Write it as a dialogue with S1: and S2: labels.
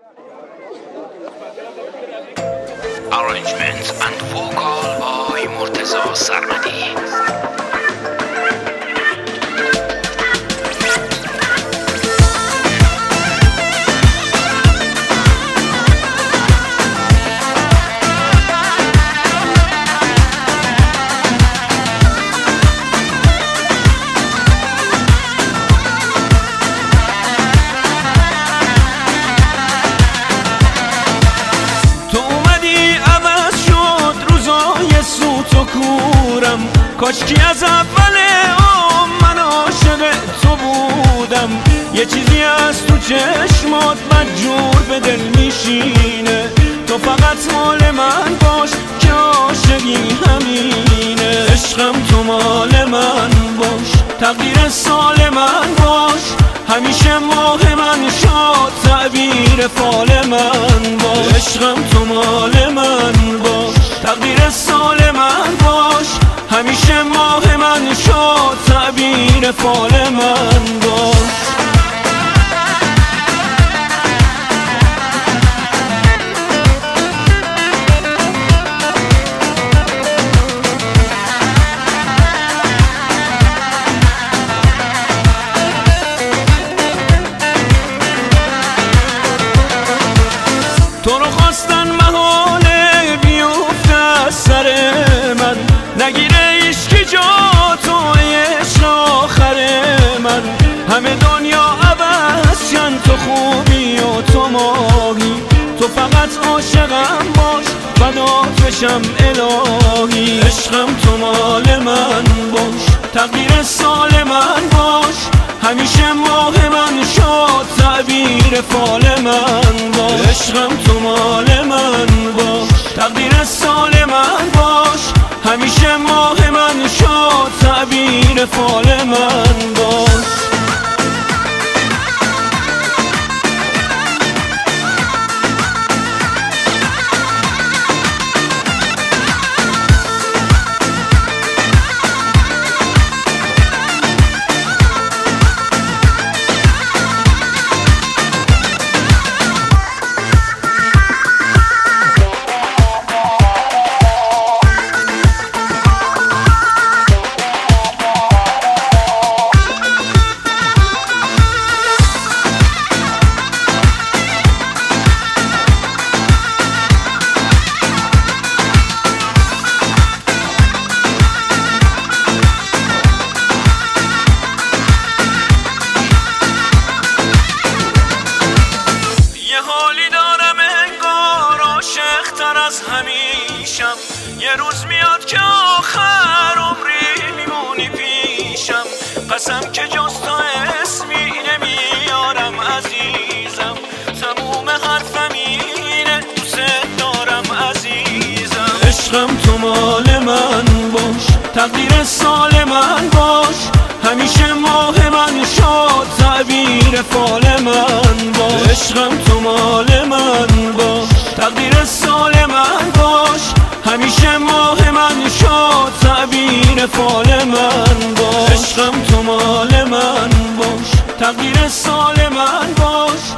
S1: Arrangement and vocal by مرتضی سرمدی.
S2: کاشکی از اول من عاشق تو بودم، یه چیزی از تو چشمات مجبور به دل میشینه، تو فقط مال من باش که عاشقی همینه. عشقم تو مال من باش، تقدیر سال من باش، همیشه ماه من شد تعبیر فال من باش. عشقم تو مال من باش، تقدیر سال من باش، همیشه ماه من شد تعبیر فال من باش. تو رو خواستن محاله بیفته از سر من، نگیره عشقی جا تو عشق آخر من. همه دنیا عوض شن، تو خوبی و تو ماهی، تو فقط عاشقم باش فدات بشم الهی. عشقم تو مال من باش، تقدیر سال من باش، همیشه ماه من شد تعبیر فال من باش. عشقم تو مال من باش، تقدیر سال من باش، همیشه ماه من شد تعبیر فال من باش. از همیشم یه روز میاد که آخر عمری میمونی پیشم، قسم که جز تو اسمی نمیارم عزیزم، تموم حرفم اینه دوست دارم عزیزم. عشقم تو مال من باش، تقدیر سال من باش، همیشه ماه من شد تعبیر فال من باش. عشقم تو مال من باش، تقدیر سال من باش، همیشه ماه من شد تعبیر فال من باش. عشقم تو مال من باش، تقدیر سال من باش،